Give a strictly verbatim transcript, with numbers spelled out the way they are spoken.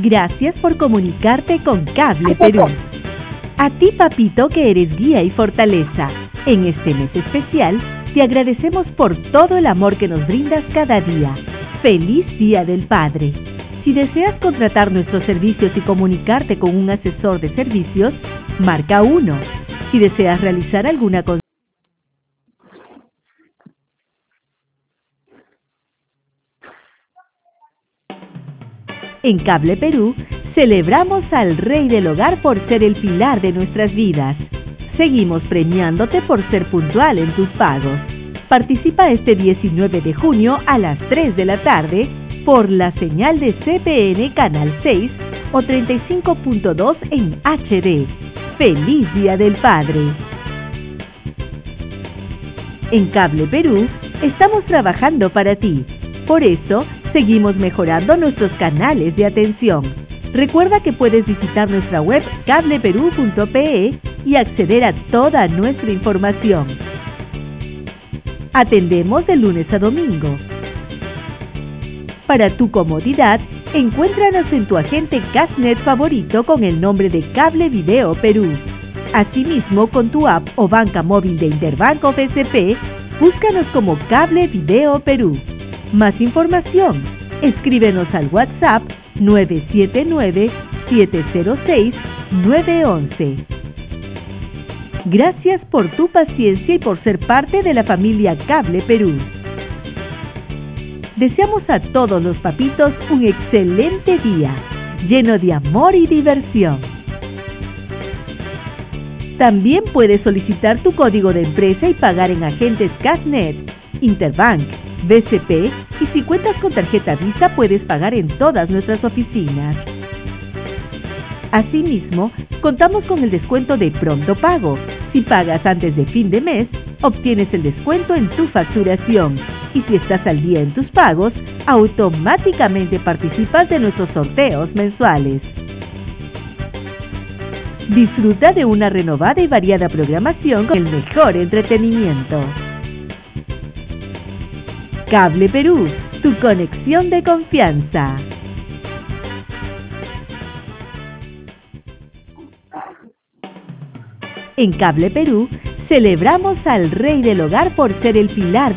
Gracias por comunicarte con Cable Perú. A ti, papito, que eres guía y fortaleza. En este mes especial, te agradecemos por todo el amor que nos brindas cada día. ¡Feliz Día del Padre! Si deseas contratar nuestros servicios y comunicarte con un asesor de servicios, marca uno. Si deseas realizar alguna consulta, en Cable Perú, celebramos al Rey del Hogar por ser el pilar de nuestras vidas. Seguimos premiándote por ser puntual en tus pagos. Participa este diecinueve de junio a las tres de la tarde por la señal de C P N Canal seis o treinta y cinco punto dos en H D. ¡Feliz Día del Padre! En Cable Perú, estamos trabajando para ti. Por eso, seguimos mejorando nuestros canales de atención. Recuerda que puedes visitar nuestra web cable perú punto pe y acceder a toda nuestra información. Atendemos de lunes a domingo. Para tu comodidad, encuéntranos en tu agente Cashnet favorito con el nombre de Cable Video Perú. Asimismo, con tu app o banca móvil de Interbank o B C P, búscanos como Cable Video Perú. Más información, escríbenos al WhatsApp nueve siete nueve, siete cero seis, nueve uno uno. Gracias por tu paciencia y por ser parte de la familia Cable Perú. Deseamos a todos los papitos un excelente día, lleno de amor y diversión. También puedes solicitar tu código de empresa y pagar en agentes Cashnet, Interbank, B C P, y si cuentas con tarjeta Visa puedes pagar en todas nuestras oficinas. Asimismo, contamos con el descuento de Pronto Pago. Si pagas antes de fin de mes, obtienes el descuento en tu facturación. Y si estás al día en tus pagos, automáticamente participas de nuestros sorteos mensuales. Disfruta de una renovada y variada programación con el mejor entretenimiento. Cable Perú, tu conexión de confianza. En Cable Perú, celebramos al Rey del Hogar por ser el pilar de